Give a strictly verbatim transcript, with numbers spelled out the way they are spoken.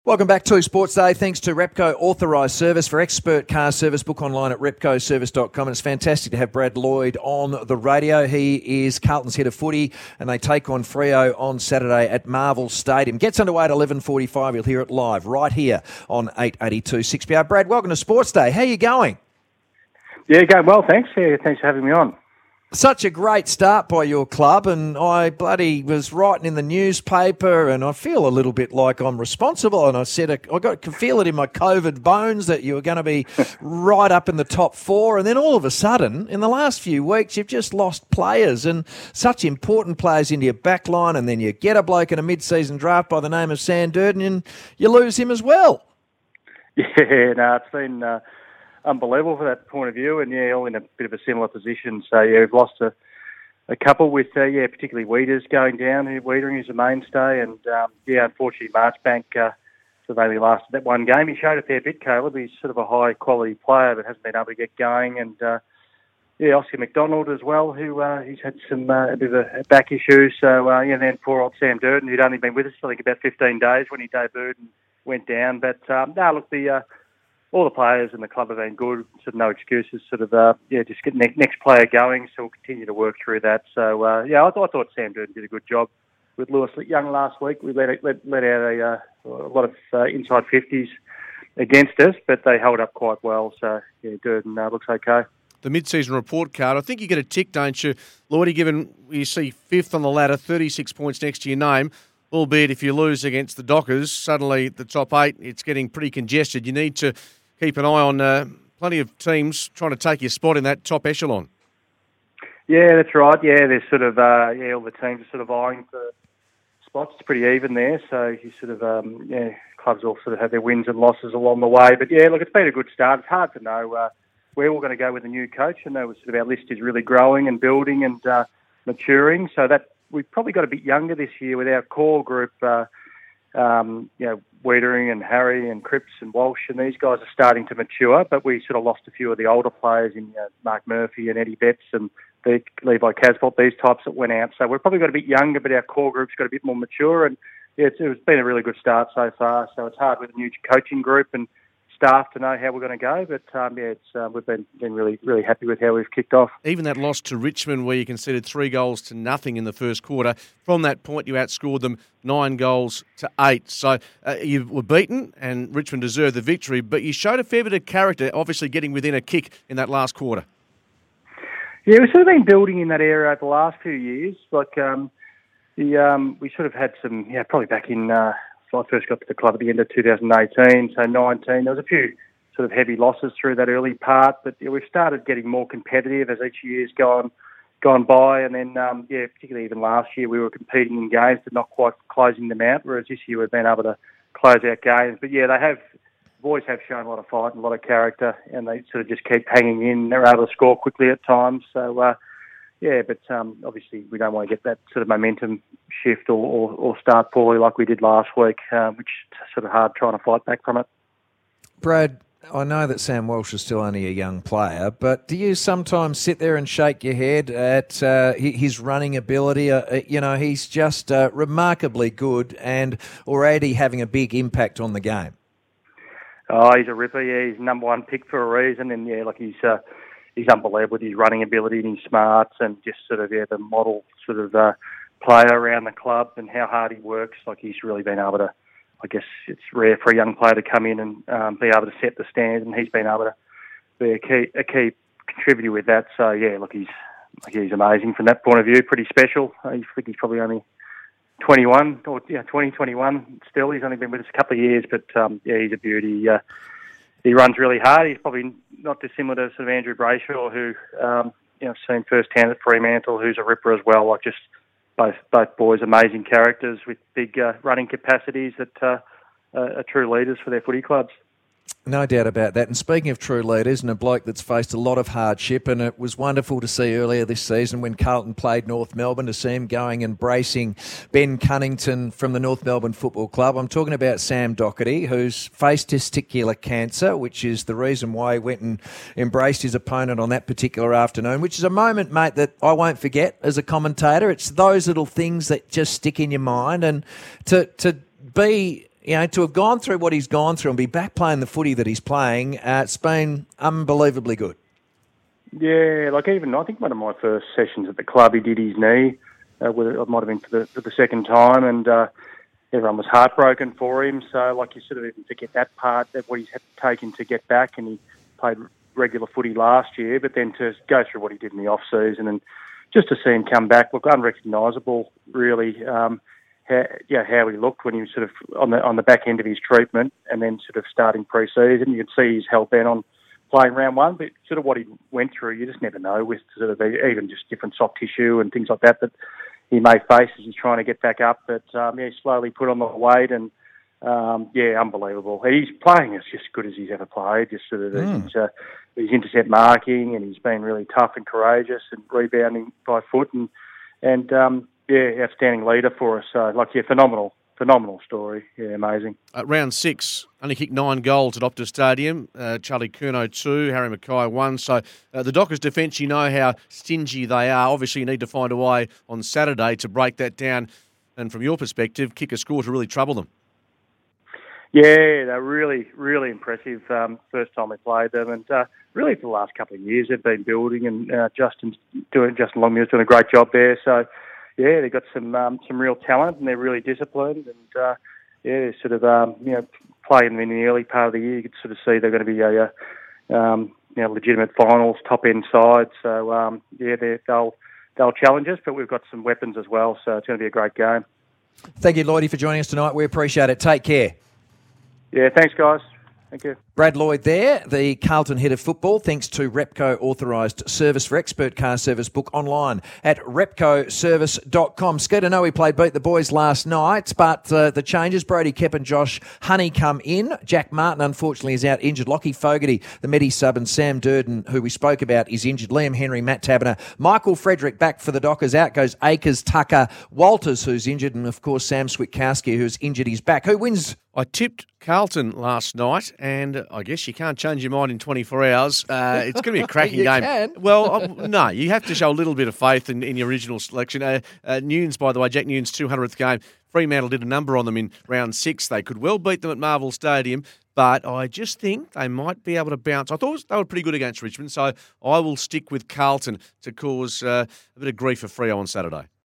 Welcome back to Sports Day. Thanks to Repco Authorised Service. For expert car service, book online at repco service dot com. And it's fantastic to have Brad Lloyd on the radio. He is Carlton's head of footy, and they take on Freo on Saturday at Marvel Stadium. Gets underway at eleven forty-five. You'll hear it live right here on eight eighty-two six B R. Brad, welcome to Sports Day. How are you going? Yeah, going well, thanks. Yeah, thanks for having me on. Such a great start by your club, and I bloody was writing in the newspaper, and I feel a little bit like I'm responsible. And I said, I got could feel it in my COVID bones that you were going to be right up in the top four. And then all of a sudden, in the last few weeks, you've just lost players, and such important players into your back line. And then you get a bloke in a mid-season draft by the name of Sam Durden, and you lose him as well. Yeah, no, it's been Uh... unbelievable for that point of view, and yeah, all in a bit of a similar position. So yeah, we've lost a, a couple with uh, yeah, particularly Weeders going down. Wiedering is a mainstay, and um, yeah, unfortunately Marchbank uh, sort of only lasted that one game. He showed a fair bit, Caleb. He's sort of a high quality player, but hasn't been able to get going. And uh, yeah, Oscar McDonald as well, who uh, he's had some uh, a bit of a back issue. So uh, yeah, and then poor old Sam Durden, who'd only been with us I think about fifteen days when he debuted and went down. But um, no, look, the uh, all the players in the club have been good, sort of no excuses, sort of, uh, yeah, just get next, next player going, so we'll continue to work through that. So, uh, yeah, I, th- I thought Sam Durden did a good job with Lewis Young last week. We let, let, let out a, uh, a lot of uh, inside fifties against us, but they held up quite well, so, yeah, Durden uh, looks okay. The mid-season report card, I think you get a tick, don't you, Lloydie, given you see fifth on the ladder, thirty-six points next to your name, albeit if you lose against the Dockers, suddenly the top eight, it's getting pretty congested. You need to keep an eye on uh, plenty of teams trying to take your spot in that top echelon. Yeah, that's right. Yeah, there's sort of, uh, yeah, all the teams are sort of eyeing for spots. It's pretty even there. So you sort of, um, yeah, clubs all sort of have their wins and losses along the way. But yeah, look, it's been a good start. It's hard to know uh, where we're going to go with the new coach. I know sort of our list is really growing and building and uh, maturing. So that we've probably got a bit younger this year with our core group, uh, um, you know, Wiedering and Harry and Cripps and Walsh, and these guys are starting to mature, but we sort of lost a few of the older players in uh, Mark Murphy and Eddie Betts and the Levi Casbolt, these types that went out. So we've probably got a bit younger, but our core group's got a bit more mature, and yeah, it's, it's been a really good start so far. So it's hard with a new coaching group and staff to know how we're going to go, but um, yeah, it's, uh, we've been, been really, really happy with how we've kicked off. Even that loss to Richmond where you conceded three goals to nothing in the first quarter, from that point you outscored them nine goals to eight. So uh, you were beaten and Richmond deserved the victory, but you showed a fair bit of character, obviously getting within a kick in that last quarter. Yeah, we've sort of been building in that area over the last few years. Like um, the um, we sort of had some, yeah, probably back in... Uh, I first got to the club at the end of two thousand eighteen, so nineteen. There was a few sort of heavy losses through that early part, but yeah, we've started getting more competitive as each year's gone gone by. And then, um, yeah, particularly even last year, we were competing in games but not quite closing them out, whereas this year we've been able to close out games. But yeah, they have, boys have shown a lot of fight and a lot of character, and they sort of just keep hanging in. They're able to score quickly at times, so... Uh, Yeah, but um, obviously we don't want to get that sort of momentum shift or, or, or start poorly like we did last week, uh, which is sort of hard trying to fight back from it. Brad, I know that Sam Walsh is still only a young player, but do you sometimes sit there and shake your head at uh, his running ability? Uh, you know, he's just uh, remarkably good and already having a big impact on the game. Oh, he's a ripper, yeah. He's number one pick for a reason, and yeah, like he's... Uh, He's unbelievable with his running ability and his smarts and just sort of, yeah, the model sort of uh, player around the club and how hard he works. Like he's really been able to, I guess it's rare for a young player to come in and um, be able to set the standard, and he's been able to be a key, a key contributor with that. So, yeah, look, he's like he's amazing from that point of view, pretty special. I think he's probably only twenty-one or yeah, twenty, twenty-one still. He's only been with us a couple of years, but um, yeah, he's a beauty. Uh, He runs really hard. He's probably not dissimilar to sort of Andrew Brayshaw, who um, you know seen firsthand at Fremantle, who's a ripper as well. Like just both both boys, amazing characters with big uh, running capacities that uh, are true leaders for their footy clubs. No doubt about that. And speaking of true leaders and a bloke that's faced a lot of hardship, and it was wonderful to see earlier this season when Carlton played North Melbourne to see him going and bracing Ben Cunnington from the North Melbourne Football Club. I'm talking about Sam Docherty, who's faced testicular cancer, which is the reason why he went and embraced his opponent on that particular afternoon, which is a moment, mate, that I won't forget as a commentator. It's those little things that just stick in your mind, and to to be you know, to have gone through what he's gone through and be back playing the footy that he's playing, uh, it's been unbelievably good. Yeah, like even I think one of my first sessions at the club, he did his knee. Uh, with, it might have been for the, for the second time, and uh, everyone was heartbroken for him. So, like, you sort of even forget that part, that what he's had to take him to get back, and he played regular footy last year, but then to go through what he did in the off season and just to see him come back, look, unrecognisable, really. Um, how, yeah, how he looked when he was sort of on the on the back end of his treatment, and then sort of starting pre-season. You could see he's hell bent on playing round one, but sort of what he went through, you just never know with sort of even just different soft tissue and things like that that he may face as he's trying to get back up. But um, yeah, he slowly put on the weight, and um, yeah, unbelievable. He's playing as just good as he's ever played. Just sort of mm. his, uh, his intercept marking, and he's been really tough and courageous and rebounding by foot, and and um, yeah, outstanding leader for us. So like yeah, phenomenal. Phenomenal story. Yeah, amazing. Uh, round six, only kicked nine goals at Optus Stadium. Uh, Charlie Curnow two, Harry Mackay one. So uh, the Dockers' defence, you know how stingy they are. Obviously, you need to find a way on Saturday to break that down and, from your perspective, kick a score to really trouble them. Yeah, they're really, really impressive. Um, first time we played them, and uh, really for the last couple of years they've been building, and uh, Justin's doing Justin Longmuir's doing a great job there. So. Yeah, they've got some um, some real talent, and they're really disciplined, and uh, yeah, they're sort of um, you know playing them in the early part of the year. You could sort of see they're going to be a, a um, you know, legitimate finals, top end side. So um, yeah, they'll they'll challenge us, but we've got some weapons as well. So it's going to be a great game. Thank you, Lloydie, for joining us tonight. We appreciate it. Take care. Yeah, thanks, guys. Thank you. Brad Lloyd there, the Carlton head of football, thanks to Repco authorised service for expert car service. Book online at repco service dot com. Skeeter, I know we played Beat the Boys last night, but uh, the changes, Brody Kep and Josh Honey come in. Jack Martin, unfortunately, is out injured. Lockie Fogarty, the Medi sub, and Sam Durden, who we spoke about, is injured. Liam Henry, Matt Taberner, Michael Frederick back for the Dockers. Out goes Akers, Tucker, Walters, who's injured, and, of course, Sam Switkowski, who's injured his back. Who wins? I tipped Carlton last night, and I guess you can't change your mind in twenty-four hours. Uh, it's going to be a cracking you game. Can. Well, um, no, you have to show a little bit of faith in, in your original selection. Uh, uh, Nunes, by the way, Jack Nunes' two hundredth game. Fremantle did a number on them in round six. They could well beat them at Marvel Stadium, but I just think they might be able to bounce. I thought they were pretty good against Richmond, so I will stick with Carlton to cause uh, a bit of grief for Freo on Saturday.